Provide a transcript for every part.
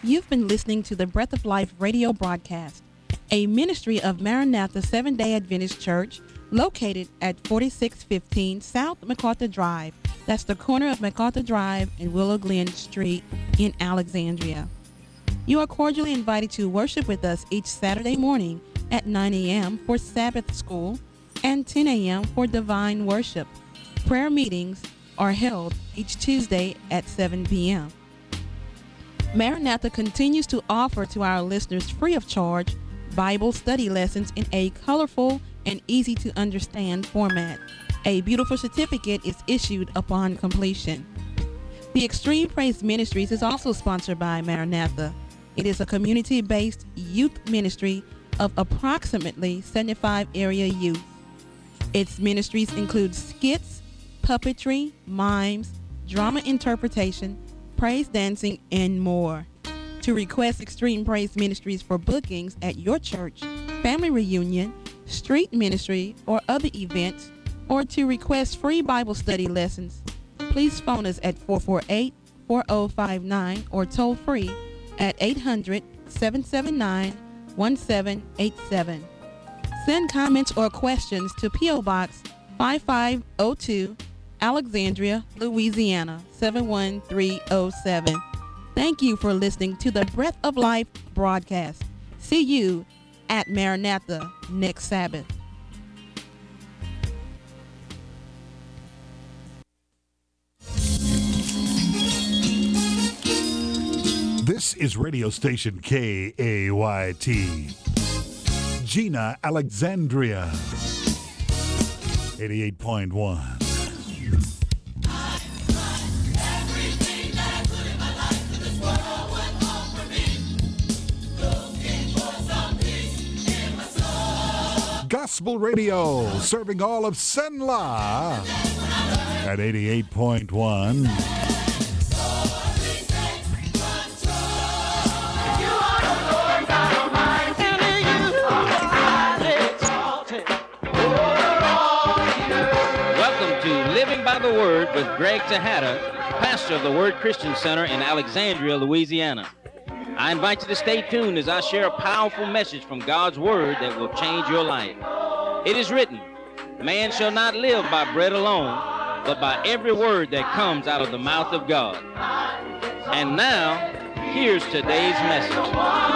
You've been listening to the Breath of Life radio broadcast, a ministry of Maranatha Seventh-day Adventist Church located at 4615 South MacArthur Drive. That's the corner of MacArthur Drive and Willow Glen Street in Alexandria. You are cordially invited to worship with us each Saturday morning at 9 a.m. for Sabbath school and 10 a.m. for divine worship. Prayer meetings are held each Tuesday at 7 p.m. Maranatha continues to offer to our listeners free of charge Bible study lessons in a colorful and easy to understand format. A beautiful certificate is issued upon completion. The Extreme Praise Ministries is also sponsored by Maranatha. It is a community-based youth ministry of approximately 75 area youth. Its ministries include skits, puppetry, mimes, drama interpretation, praise dancing, and more. To request Extreme Praise Ministries for bookings at your church, family reunion, street ministry, or other events, or to request free Bible study lessons, please phone us at 448-4059 or toll free at 800-779-1787. Send comments or questions to P.O. Box 5502, Alexandria, Louisiana 71307. Thank you for listening to the Breath of Life broadcast. See you at Maranatha next Sabbath. This is radio station KAYT. Gina, Alexandria 88.1. Gospel Radio, serving all of Senla at 88.1. Welcome to Living by the Word with Greg Tejada, pastor of the Word Christian Center in Alexandria, Louisiana. I invite you to stay tuned as I share a powerful message from God's Word that will change your life. It is written, man shall not live by bread alone, but by every word that comes out of the mouth of God. And now, here's today's message.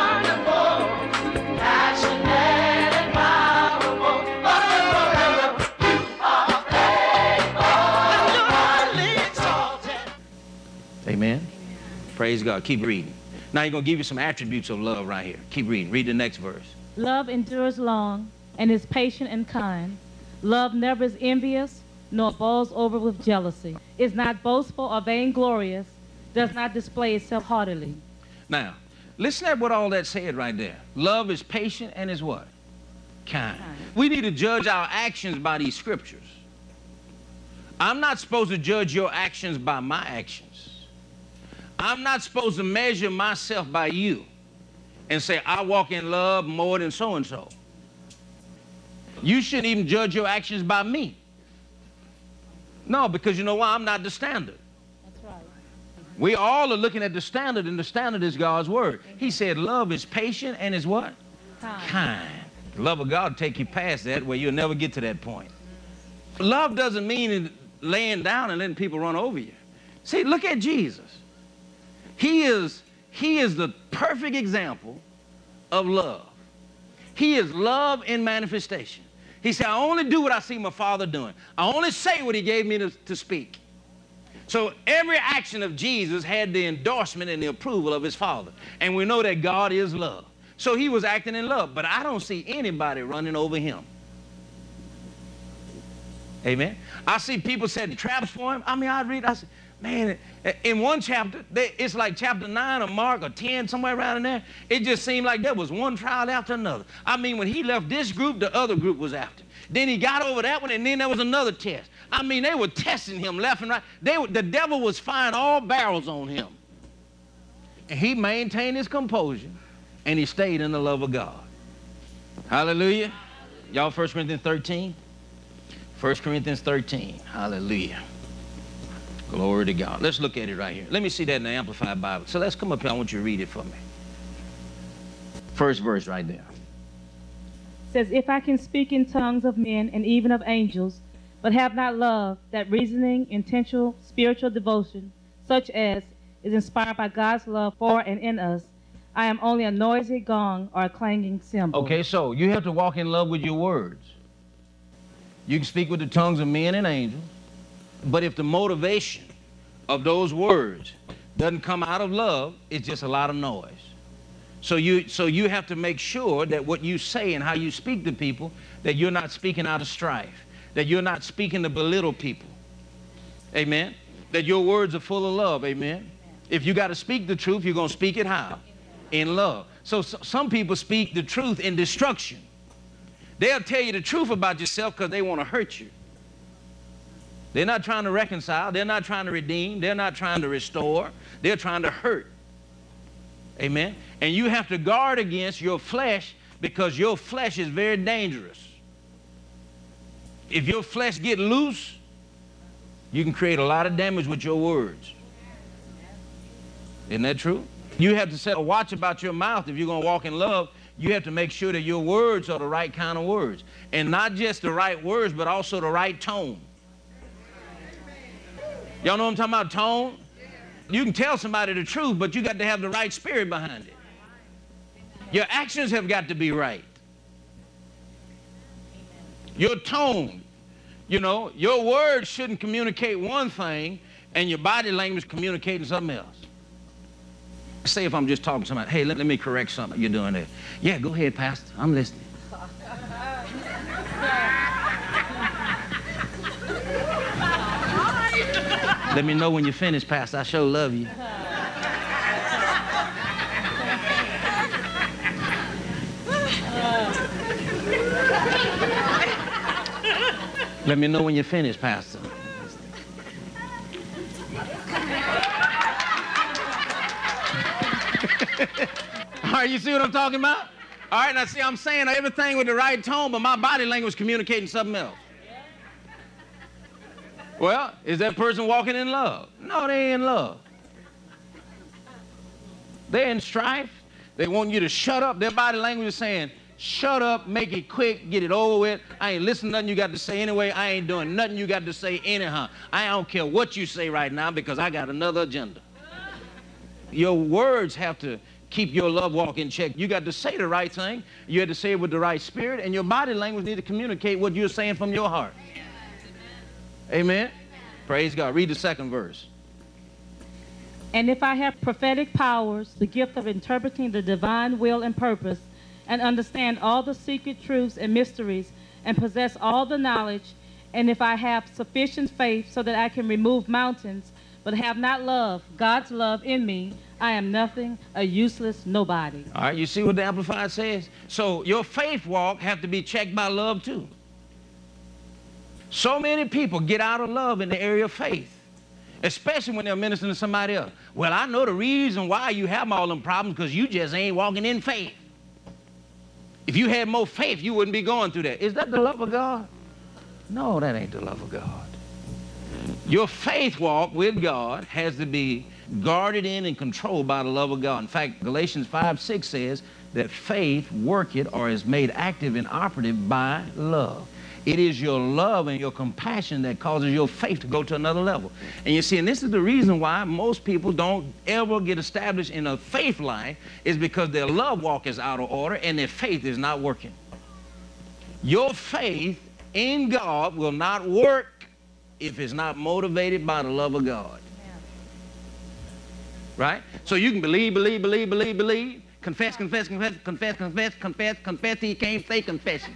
Amen. Praise God. Keep reading. Now he's going to give you some attributes of love right here. Keep reading. Read the next verse. Love endures long and is patient and kind. Love never is envious, nor boils over with jealousy, is not boastful or vainglorious, does not display itself haughtily. Now, listen at what all that said right there. Love is patient and is what? Kind. We need to judge our actions by these scriptures. I'm not supposed to judge your actions by my actions. I'm not supposed to measure myself by you and say, I walk in love more than so-and-so. You shouldn't even judge your actions by me. No, because you know why? I'm not the standard. That's right. We all are looking at the standard, and the standard is God's Word. He said love is patient and is what? Kind. The love of God will take you past that where you'll never get to that point. Love doesn't mean laying down and letting people run over you. See, look at Jesus. He is the perfect example of love. He is love in manifestation. He said, I only do what I see my Father doing. I only say what he gave me to speak. So every action of Jesus had the endorsement and the approval of his Father. And we know that God is love. So he was acting in love, but I don't see anybody running over him. Amen. I see people setting traps for him. I mean, I said, man, in one chapter, it's like chapter 9 or Mark or 10, somewhere around in there. It just seemed like there was one trial after another. I mean, when he left this group, the other group was after him. Then he got over that one, and then there was another test. I mean, they were testing him left and right. The devil was firing all barrels on him. And he maintained his composure, and he stayed in the love of God. Hallelujah. Y'all, 1 Corinthians 13? 1 Corinthians 13. Hallelujah. Glory to God. Let's look at it right here. Let me see that in the Amplified Bible. So let's come up here. I want you to read it for me. First verse right there. It says, if I can speak in tongues of men and even of angels, but have not love, that reasoning, intentional, spiritual devotion, such as is inspired by God's love for and in us, I am only a noisy gong or a clanging cymbal. Okay, so you have to walk in love with your words. You can speak with the tongues of men and angels, but if the motivation of those words doesn't come out of love, it's just a lot of noise. So you have to make sure that what you say and how you speak to people, that you're not speaking out of strife, that you're not speaking to belittle people. Amen? That your words are full of love. Amen? If you got to speak the truth, you're going to speak it how? In love. So some people speak the truth in destruction. They'll tell you the truth about yourself because they want to hurt you. They're not trying to reconcile. They're not trying to redeem. They're not trying to restore. They're trying to hurt. Amen? And you have to guard against your flesh, because your flesh is very dangerous. If your flesh get loose, you can create a lot of damage with your words. Isn't that true? You have to set a watch about your mouth. If you're going to walk in love, you have to make sure that your words are the right kind of words. And not just the right words, but also the right tone. Y'all know what I'm talking about, tone? You can tell somebody the truth, but you got to have the right spirit behind it. Your actions have got to be right. Your tone, you know, your words shouldn't communicate one thing and your body language communicating something else. Say if I'm just talking to somebody, hey, let me correct something you're doing there. Yeah, go ahead, Pastor. I'm listening. Let me know when you're finished, Pastor. I sure love you. Let me know when you're finished, Pastor. All right, you see what I'm talking about? All right, now see, I'm saying everything with the right tone, but my body language communicating something else. Well, is that person walking in love? No, they ain't in love. They're in strife. They want you to shut up. Their body language is saying, shut up, make it quick, get it over with. I ain't listening to nothing you got to say anyway. I ain't doing nothing you got to say anyhow. I don't care what you say right now because I got another agenda. Your words have to keep your love walk in check. You got to say the right thing. You have to say it with the right spirit, and your body language need to communicate what you're saying from your heart. Amen? Praise God. Read the second verse. And if I have prophetic powers, the gift of interpreting the divine will and purpose, and understand all the secret truths and mysteries, and possess all the knowledge, and if I have sufficient faith so that I can remove mountains, but have not love, God's love in me, I am nothing, a useless nobody. All right, you see what the Amplified says? So your faith walk have to be checked by love too. So many people get out of love in the area of faith, especially when they're ministering to somebody else. Well, I know the reason why you have all them problems because you just ain't walking in faith. If you had more faith, you wouldn't be going through that. Is that the love of God? No, that ain't the love of God. Your faith walk with God has to be guarded in and controlled by the love of God. In fact, Galatians 5:6 says that faith worketh or is made active and operative by love. It is your love and your compassion that causes your faith to go to another level. And you see, and this is the reason why most people don't ever get established in a faith life, is because their love walk is out of order and their faith is not working. Your faith in God will not work if it's not motivated by the love of God. Right? So you can believe, confess till you can't say confession.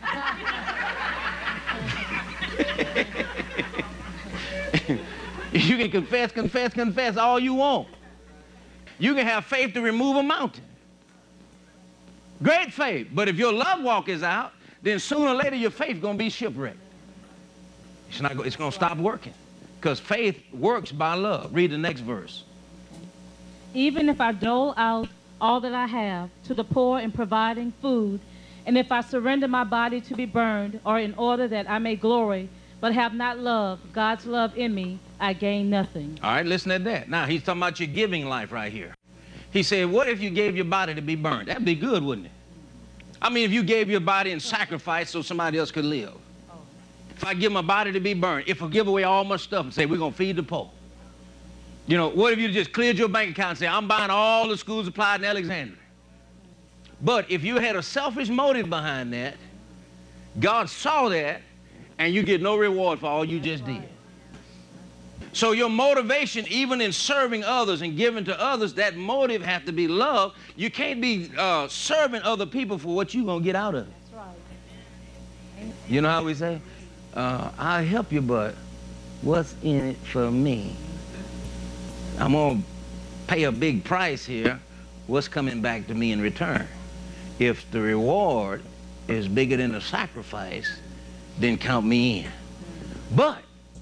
You can confess all you want. You can have faith to remove a mountain. Great faith. But if your love walk is out, then sooner or later your faith is going to be shipwrecked. It's going to stop working. Because faith works by love. Read the next verse. Even if I dole out all that I have to the poor in providing food, and if I surrender my body to be burned, or in order that I may glory, but have not love, God's love in me, I gain nothing. All right, listen to that. Now, he's talking about your giving life right here. He said, what if you gave your body to be burned? That'd be good, wouldn't it? I mean, if you gave your body in sacrifice so somebody else could live. If I give my body to be burned, if I give away all my stuff and say, we're going to feed the poor. You know, what if you just cleared your bank account and say, I'm buying all the school supplies in Alexandria? But if you had a selfish motive behind that, God saw that, and you get no reward for all you just did. So your motivation, even in serving others and giving to others, that motive has to be love. You can't be serving other people for what you're going to get out of it. That's right. You know how we say? I'll help you, but what's in it for me? I'm going to pay a big price here. What's coming back to me in return? If the reward is bigger than the sacrifice, then count me in. But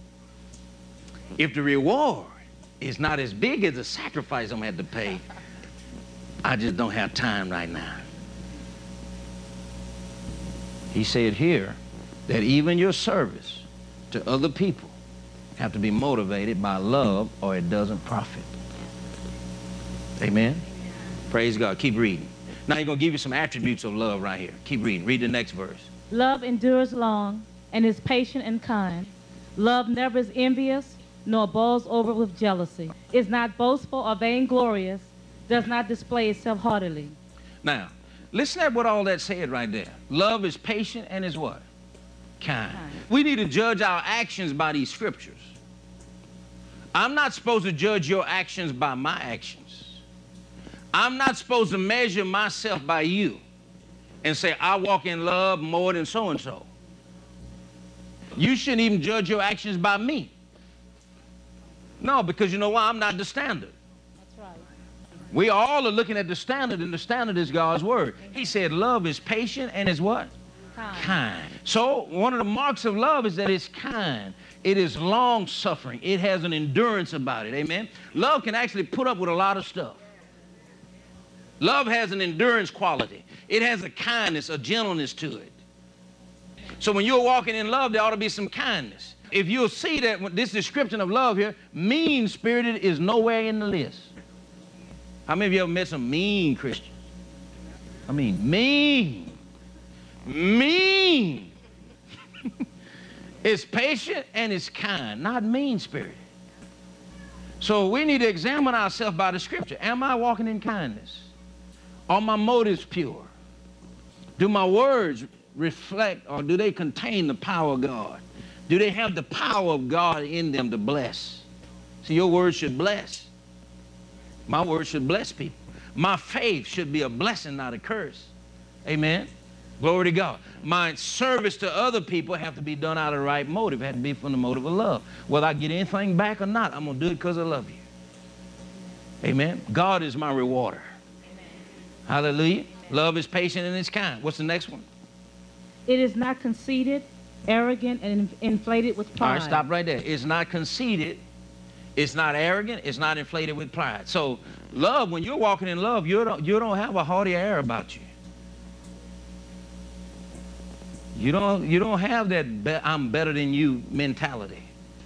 if the reward is not as big as the sacrifice I'm going to have to pay, I just don't have time right now. He said here that even your service to other people have to be motivated by love, or it doesn't profit. Amen? Praise God. Keep reading. Now he's going to give you some attributes of love right here. Keep reading. Read the next verse. Love endures long and is patient and kind. Love never is envious, nor boils over with jealousy, is not boastful or vainglorious, does not display itself haughtily. Now, listen at what all that said right there. Love is patient and is what? Kind. We need to judge our actions by these scriptures. I'm not supposed to judge your actions by my actions. I'm not supposed to measure myself by you and say, I walk in love more than so-and-so. You shouldn't even judge your actions by me. No, because you know why? I'm not the standard. That's right. We all are looking at the standard, and the standard is God's word. He said love is patient and is what? Kind. So one of the marks of love is that it's kind. It is long-suffering. It has an endurance about it. Amen? Love can actually put up with a lot of stuff. Love has an endurance quality. It has a kindness, a gentleness to it. So when you're walking in love, there ought to be some kindness. If you'll see that this description of love here, mean-spirited is nowhere in the list. How many of you ever met some mean Christians? I mean, mean. Mean. It's patient and it's kind, not mean-spirited. So we need to examine ourselves by the scripture. Am I walking in kindness? Are my motives pure? Do my words reflect, or do they contain the power of God? Do they have the power of God in them to bless? See, your words should bless. My words should bless people. My faith should be a blessing, not a curse. Amen? Glory to God. My service to other people have to be done out of the right motive. It has to be from the motive of love. Whether I get anything back or not, I'm going to do it because I love you. Amen? God is my rewarder. Hallelujah. Love is patient and it's kind. What's the next one? It is not conceited, arrogant, and inflated with pride. All right, stop right there. It's not conceited. It's not arrogant. It's not inflated with pride. So love, when you're walking in love, you don't have a haughty air about you. You don't have that I'm better than you mentality.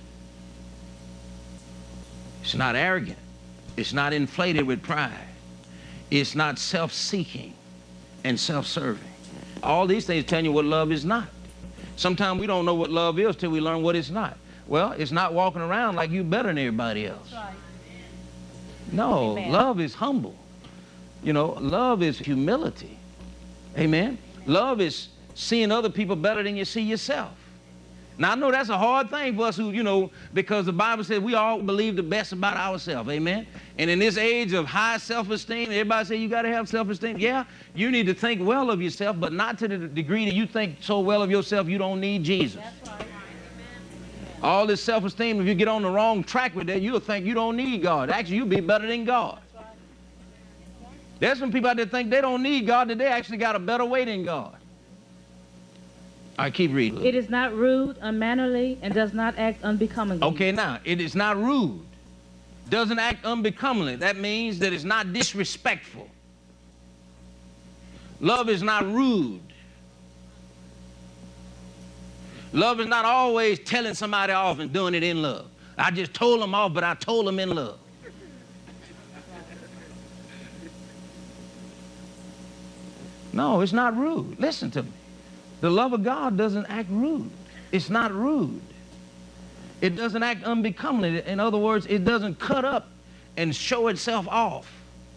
It's not arrogant. It's not inflated with pride. It's not self-seeking and self-serving. All these things tell you what love is not. Sometimes we don't know what love is till we learn what it's not. Well, it's not walking around like you better than everybody else. Right. No, Amen. Love is humble. You know, love is humility. Amen? Love is seeing other people better than you see yourself. Now, I know that's a hard thing for us who, you know, because the Bible says we all believe the best about ourselves. Amen? And in this age of high self-esteem, everybody say you got to have self-esteem. Yeah, you need to think well of yourself, but not to the degree that you think so well of yourself you don't need Jesus. That's right. All this self-esteem, if you get on the wrong track with that, you'll think you don't need God. Actually, you'll be better than God. There's some people out there think they don't need God, that they actually got a better way than God. All right, keep reading. It is not rude, unmannerly, and does not act unbecomingly. Okay, now, it is not rude. Doesn't act unbecomingly. That means that it's not disrespectful. Love is not rude. Love is not always telling somebody off and doing it in love. I just told them off, but I told them in love. No, it's not rude. Listen to me. The love of God doesn't act rude. It's not rude. It doesn't act unbecomingly. In other words, it doesn't cut up and show itself off.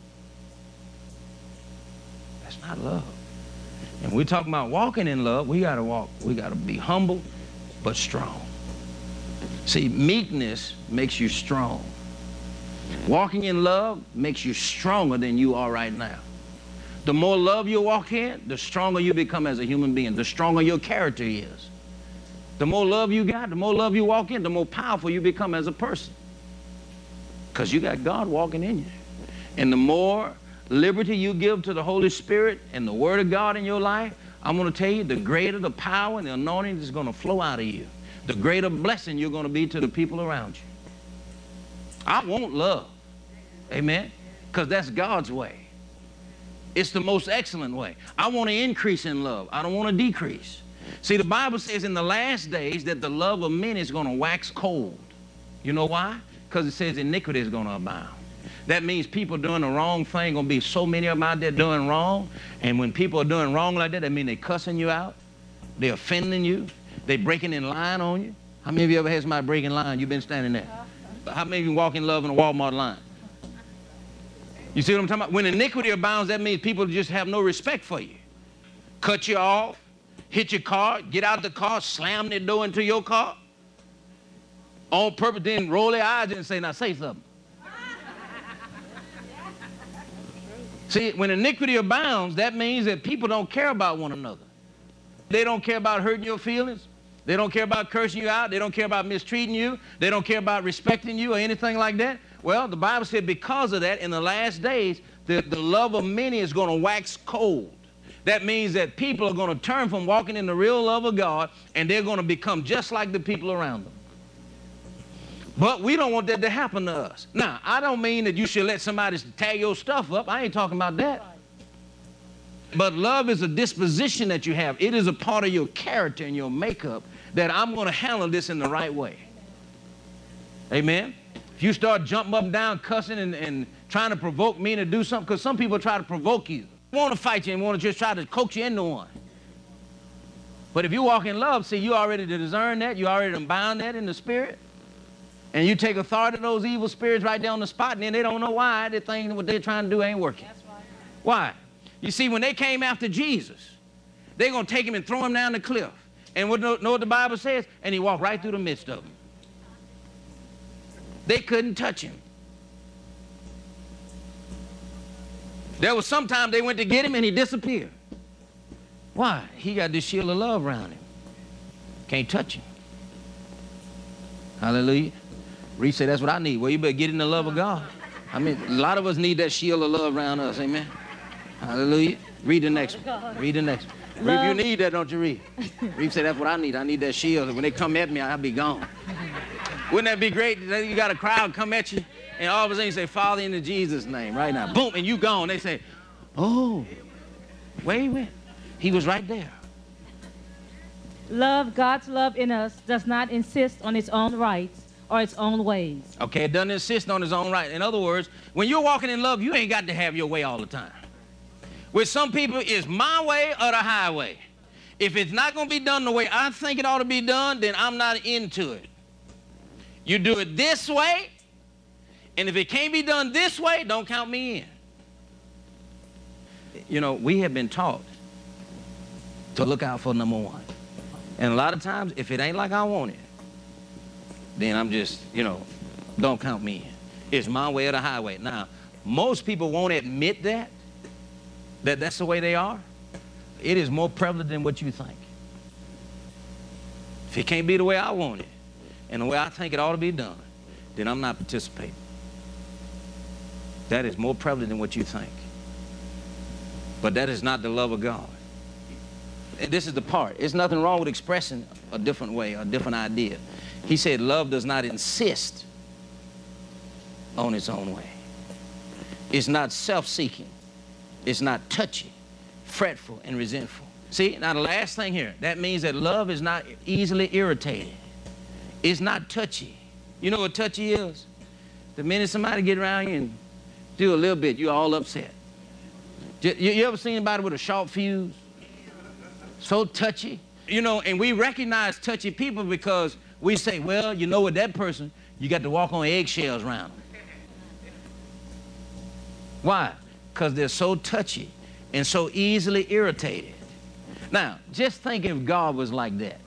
That's not love. And we're talking about walking in love. We got to walk. We got to be humble but strong. See, meekness makes you strong. Walking in love makes you stronger than you are right now. The more love you walk in, the stronger you become as a human being, the stronger your character is. The more love you got, the more love you walk in, the more powerful you become as a person. Because you got God walking in you. And the more liberty you give to the Holy Spirit and the Word of God in your life, I'm going to tell you, the greater the power and the anointing is going to flow out of you. The greater blessing you're going to be to the people around you. I want love. Amen? Because that's God's way. It's the most excellent way. I want to increase in love. I don't want to decrease. See, the Bible says in the last days that the love of many is going to wax cold. You know why? Because it says iniquity is going to abound. That means people doing the wrong thing, going to be so many of them out there doing wrong. And when people are doing wrong like that means they're cussing you out. They're offending you. They're breaking in line on you. How many of you ever had somebody break in line? You've been standing there. How many of you walk in love in a Walmart line? You see what I'm talking about? When iniquity abounds, that means people just have no respect for you. Cut you off, hit your car, get out the car, slam their door into your car. On purpose, then roll their eyes and say, now say something. See, when iniquity abounds, that means that people don't care about one another. They don't care about hurting your feelings. They don't care about cursing you out. They don't care about mistreating you. They don't care about respecting you or anything like that. Well, the Bible said because of that, in the last days, the love of many is going to wax cold. That means that people are going to turn from walking in the real love of God, and they're going to become just like the people around them. But we don't want that to happen to us. Now, I don't mean that you should let somebody tear your stuff up. I ain't talking about that. But love is a disposition that you have. It is a part of your character and your makeup that I'm going to handle this in the right way. Amen? If you start jumping up and down, cussing and trying to provoke me to do something, because some people try to provoke you. They want to fight you and want to just try to coax you into one. But if you walk in love, see, you already discern that. You already bound that in the spirit. And you take authority of those evil spirits right there on the spot, and then they don't know why they think what they're trying to do ain't working. That's right. Why? You see, when they came after Jesus, they're going to take him and throw him down the cliff. And know what the Bible says? And he walked right through the midst of them. They couldn't touch him. There was sometime they went to get him and he disappeared. Why? He got this shield of love around him. Can't touch him. Hallelujah. Reese said, that's what I need. Well, you better get in the love of God. I mean, a lot of us need that shield of love around us. Amen. Hallelujah. Read the next one. Read the next one. Read, you need that, don't you, Reed? Reed said, that's what I need. I need that shield. When they come at me, I'll be gone. Wouldn't that be great? You got a crowd come at you, and all of a sudden you say, Father, in Jesus' name, right now. Boom, and you gone. They say, oh, where he went? He was right there. Love, God's love in us, does not insist on its own rights or its own ways. Okay, it doesn't insist on its own right. In other words, when you're walking in love, you ain't got to have your way all the time. With some people, it's my way or the highway. If it's not going to be done the way I think it ought to be done, then I'm not into it. You do it this way, and if it can't be done this way, don't count me in. You know, we have been taught to look out for number one. And a lot of times, if it ain't like I want it, then I'm just, you know, don't count me in. It's my way or the highway. Now, most people won't admit that that's the way they are. It is more prevalent than what you think. If it can't be the way I want it, and the way I think it ought to be done, then I'm not participating. That is more prevalent than what you think. But that is not the love of God. And this is the part. There's nothing wrong with expressing a different way, a different idea. He said love does not insist on its own way. It's not self-seeking. It's not touchy, fretful, and resentful. See, now the last thing here, that means that love is not easily irritated. It's not touchy. You know what touchy is? The minute somebody get around you and do a little bit, you're all upset. You ever seen anybody with a short fuse? So touchy. You know, and we recognize touchy people because we say, well, you know, with that person, you got to walk on eggshells around them. Why? Because they're so touchy and so easily irritated. Now, just think if God was like that.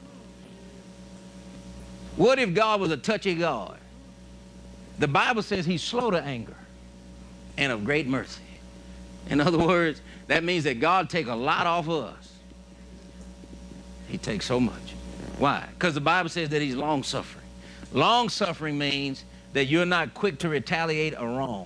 What if God was a touchy God? The Bible says he's slow to anger and of great mercy. In other words, that means that God takes a lot off of us. He takes so much. Why? Because the Bible says that he's long-suffering. Long-suffering means that you're not quick to retaliate a wrong.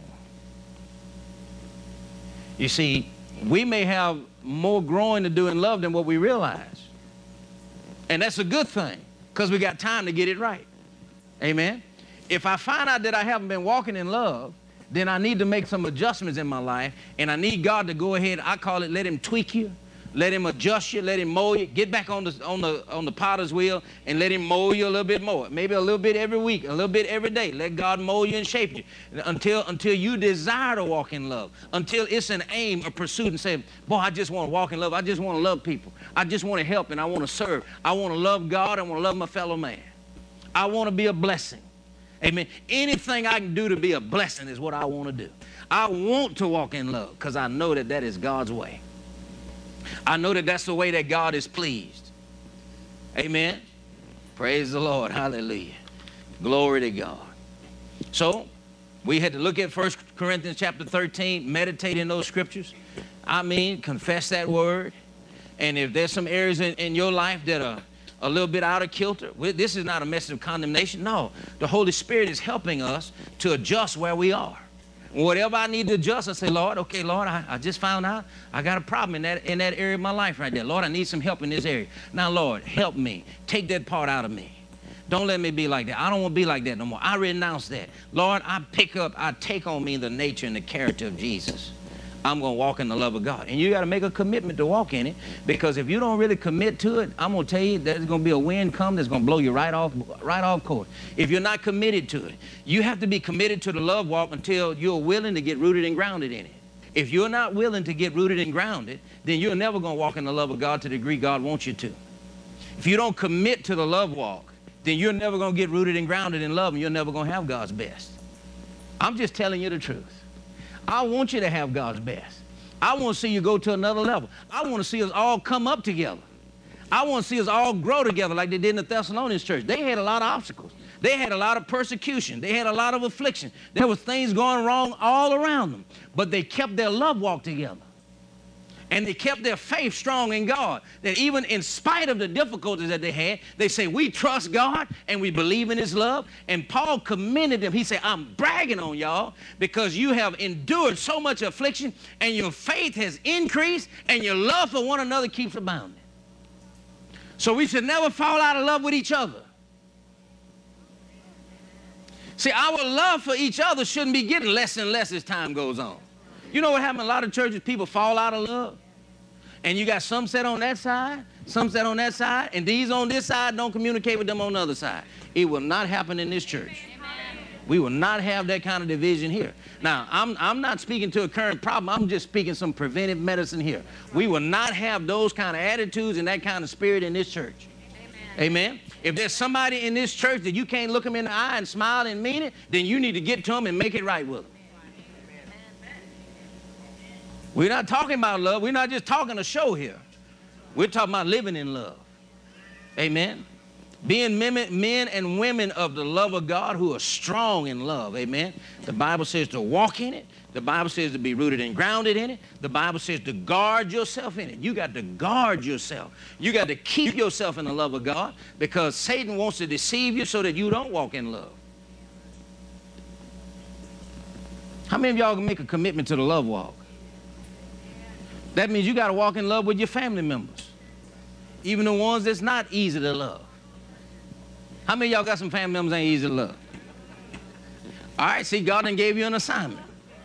You see, we may have more growing to do in love than what we realize. And that's a good thing, because we got time to get it right. Amen? If I find out that I haven't been walking in love, then I need to make some adjustments in my life, and I need God to go ahead, I call it, let him tweak you, let him adjust you, let him mold you, get back on the potter's wheel and let him mold you a little bit more. Maybe a little bit every week, a little bit every day. Let God mold you and shape you until you desire to walk in love, until it's an aim, a pursuit, and say, boy, I just want to walk in love. I just want to love people. I just want to help and I want to serve. I want to love God. I want to love my fellow man. I want to be a blessing. Amen. Anything I can do to be a blessing is what I want to do. I want to walk in love because I know that that is God's way. I know that that's the way that God is pleased. Amen. Praise the Lord. Hallelujah. Glory to God. So we had to look at 1 Corinthians chapter 13, meditate in those scriptures. I mean, confess that word. And if there's some areas in your life that are a little bit out of kilter, this is not a message of condemnation. No, the Holy Spirit is helping us to adjust where we are. Whatever I need to adjust, I say, Lord, okay, Lord, I just found out I got a problem in that area of my life right there. Lord, I need some help in this area. Now, Lord, help me. Take that part out of me. Don't let me be like that. I don't want to be like that no more. I renounce that. Lord, I take on me the nature and the character of Jesus. I'm going to walk in the love of God. And you got to make a commitment to walk in it, because if you don't really commit to it, I'm going to tell you there's going to be a wind come that's going to blow you right off course. If you're not committed to it, you have to be committed to the love walk until you're willing to get rooted and grounded in it. If you're not willing to get rooted and grounded, then you're never going to walk in the love of God to the degree God wants you to. If you don't commit to the love walk, then you're never going to get rooted and grounded in love, and you're never going to have God's best. I'm just telling you the truth. I want you to have God's best. I want to see you go to another level. I want to see us all come up together. I want to see us all grow together like they did in the Thessalonians church. They had a lot of obstacles. They had a lot of persecution. They had a lot of affliction. There was things going wrong all around them. But they kept their love walk together. And they kept their faith strong in God. That even in spite of the difficulties that they had, they say, we trust God and we believe in his love. And Paul commended them. He said, I'm bragging on y'all because you have endured so much affliction and your faith has increased and your love for one another keeps abounding. So we should never fall out of love with each other. See, our love for each other shouldn't be getting less and less as time goes on. You know what happened? A lot of churches, people fall out of love. And you got some set on that side, some set on that side, and these on this side don't communicate with them on the other side. It will not happen in this church. Amen. We will not have that kind of division here. Now, I'm not speaking to a current problem. I'm just speaking some preventive medicine here. We will not have those kind of attitudes and that kind of spirit in this church. Amen. Amen. If there's somebody in this church that you can't look them in the eye and smile and mean it, then you need to get to them and make it right with them. We're not talking about love. We're not just talking a show here. We're talking about living in love. Amen. Being men and women of the love of God who are strong in love. Amen. The Bible says to walk in it. The Bible says to be rooted and grounded in it. The Bible says to guard yourself in it. You got to guard yourself. You got to keep yourself in the love of God, because Satan wants to deceive you so that you don't walk in love. How many of y'all can make a commitment to the love walk? That means you got to walk in love with your family members, even the ones that's not easy to love. How many of y'all got some family members that ain't easy to love? All right, see, God done gave you an assignment.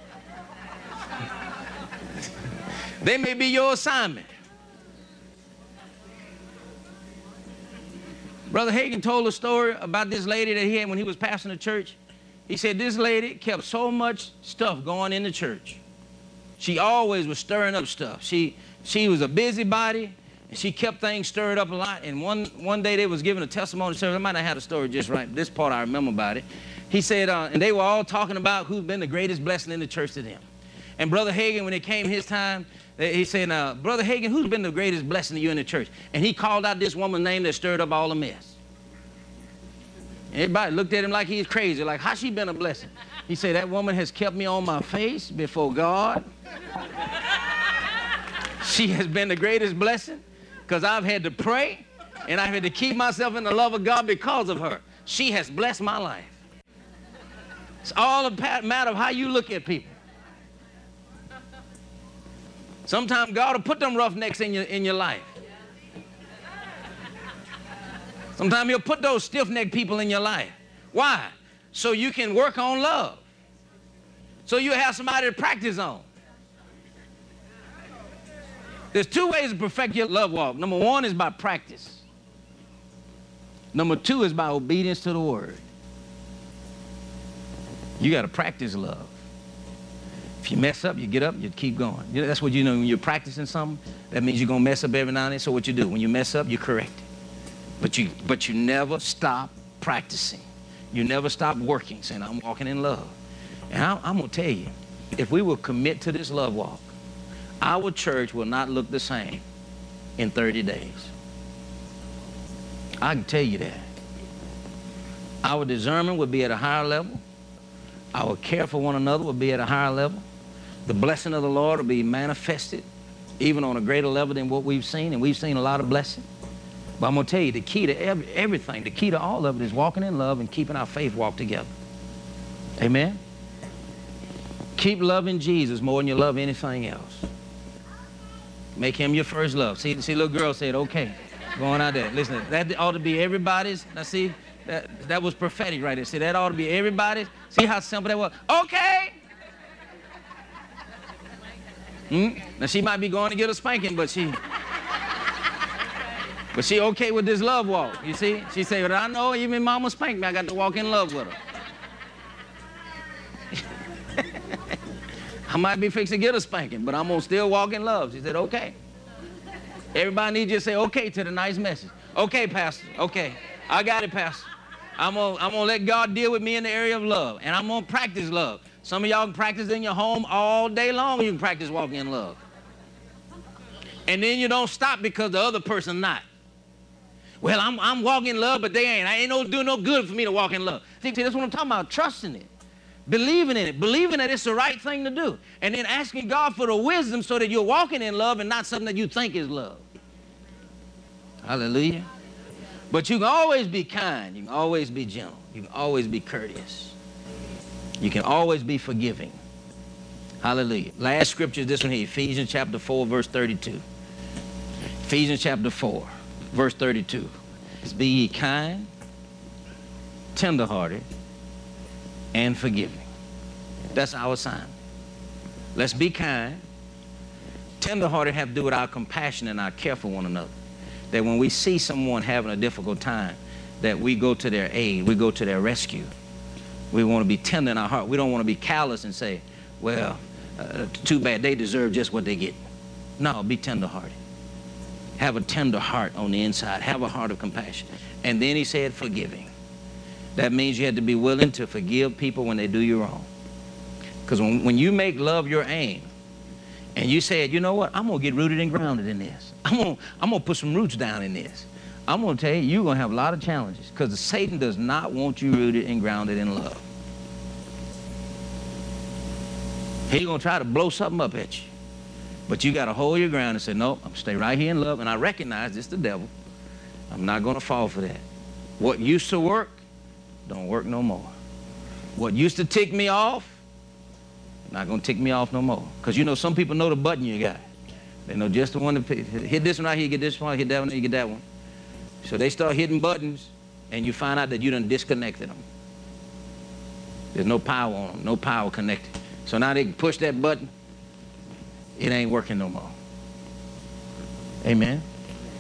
They may be your assignment. Brother Hagin told a story about this lady that he had when he was pastoring the church. He said this lady kept so much stuff going in the church. She always was stirring up stuff. She was a busybody, and she kept things stirred up a lot. And one day they was giving a testimony service. I might not have the story just right. This part I remember about it. He said, and they were all talking about who's been the greatest blessing in the church to them. And Brother Hagin, when it came his time, he said, Brother Hagin, who's been the greatest blessing to you in the church? And he called out this woman's name that stirred up all the mess. Everybody looked at him like he's crazy, like, how's she been a blessing? He said, that woman has kept me on my face before God. She has been the greatest blessing because I've had to pray and I've had to keep myself in the love of God because of her. She has blessed my life. It's all a matter of how you look at people. Sometimes God will put them roughnecks in your life. Sometimes he'll put those stiff-necked people in your life. Why? So you can work on love. So you have somebody to practice on. There's two ways to perfect your love walk. Number one is by practice. Number two is by obedience to the word. You got to practice love. If you mess up, you get up, you keep going. You know, that's what you know when you're practicing something. That means you're going to mess up every now and then. So what you do, when you mess up, you correct it. But you never stop practicing. You never stop working, saying, I'm walking in love. And I'm going to tell you, if we will commit to this love walk, our church will not look the same in 30 days. I can tell you that. Our discernment will be at a higher level. Our care for one another will be at a higher level. The blessing of the Lord will be manifested even on a greater level than what we've seen, and we've seen a lot of blessing. But I'm going to tell you, the key to everything, the key to all of it is walking in love and keeping our faith walk together. Amen? Keep loving Jesus more than you love anything else. Make him your first love. See, little girl said, okay, going out there. Listen, that ought to be everybody's. Now, see, that was prophetic right there. See, that ought to be everybody's. See how simple that was? Okay. Now, she might be going to get a spanking, but she okay with this love walk, you see? She said, well, I know even mama spanked me. I got to walk in love with her. I might be fixing to get a spanking, but I'm going to still walk in love. She said, okay. Everybody needs you to say okay to the nice message. Okay, Pastor. Okay. I got it, Pastor. I'm gonna let God deal with me in the area of love, and I'm going to practice love. Some of y'all can practice in your home all day long. You can practice walking in love. And then you don't stop because the other person not. Well, I'm walking in love, but they ain't. I ain't doing no good for me to walk in love. See, that's what I'm talking about, trusting it. Believing in it, believing that it's the right thing to do, and then asking God for the wisdom so that you're walking in love and not something that you think is love. Hallelujah. But you can always be kind. You can always be gentle. You can always be courteous. You can always be forgiving. Hallelujah. Last scripture is this one here, Ephesians chapter 4, verse 32. Ephesians chapter 4, verse 32. Be ye kind, tenderhearted, and forgiving. That's our sign. Let's be kind. Tenderhearted have to do with our compassion and our care for one another. That when we see someone having a difficult time, that we go to their aid, we go to their rescue. We want to be tender in our heart. We don't want to be callous and say, well, too bad, they deserve just what they get. No, be tenderhearted. Have a tender heart on the inside. Have a heart of compassion. And then he said forgiving. That means you have to be willing to forgive people when they do you wrong. Because when you make love your aim, and you said, you know what, I'm going to get rooted and grounded in this. I'm going to put some roots down in this. I'm going to tell you, you're going to have a lot of challenges because Satan does not want you rooted and grounded in love. He's going to try to blow something up at you. But you got to hold your ground and say, no, I'm going to stay right here in love. And I recognize it's the devil. I'm not going to fall for that. What used to work, don't work no more. What used to tick me off, not going to tick me off no more. Because you know, some people know the button you got. They know just the one to hit this one right here, get this one, hit that one, you get that one. So they start hitting buttons, and you find out that you done disconnected them. There's no power on them, no power connected. So now they can push that button, it ain't working no more. Amen.